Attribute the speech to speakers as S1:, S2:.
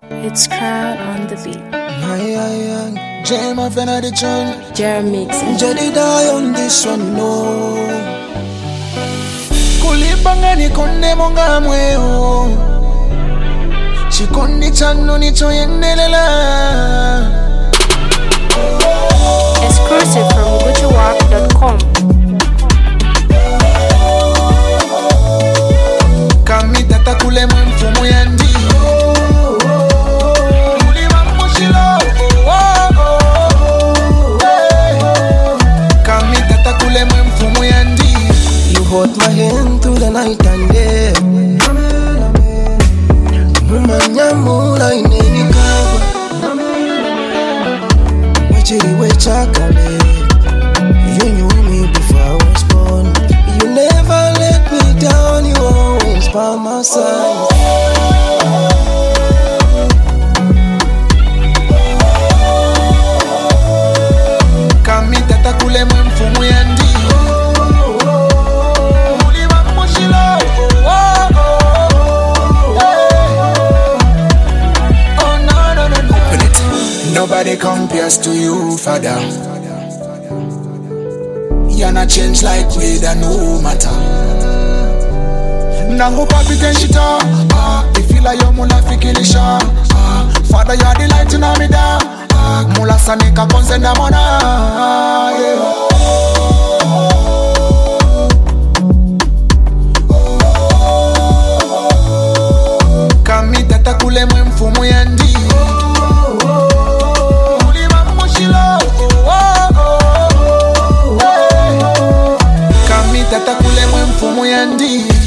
S1: It's Crown on the beat.
S2: Jam of another tune.
S1: Jeremy Mix.
S2: Jedi die on this one, no. Kulipanga ni konde monga mweo. Chikondi chano ni choyendelela.
S1: Exclusive from GucciWalk.com.
S2: Kamita takule mfumo yandi. You hold my hand through the night and day. Mumanyamula ineni kawa. Wachiri wechakale. You knew me before I was born. You never let me down. You always by my side. Kamita takule mfumo yandi. Nobody compares to you, Father. You're not changed like weather, no matter. Nango papi tenshita, if you like your mula fikilisha. Father, you're the light in Amida. Mula sanika konsenda mona. Kamita takule mfumo yandi. Tata kule mfumo yandi.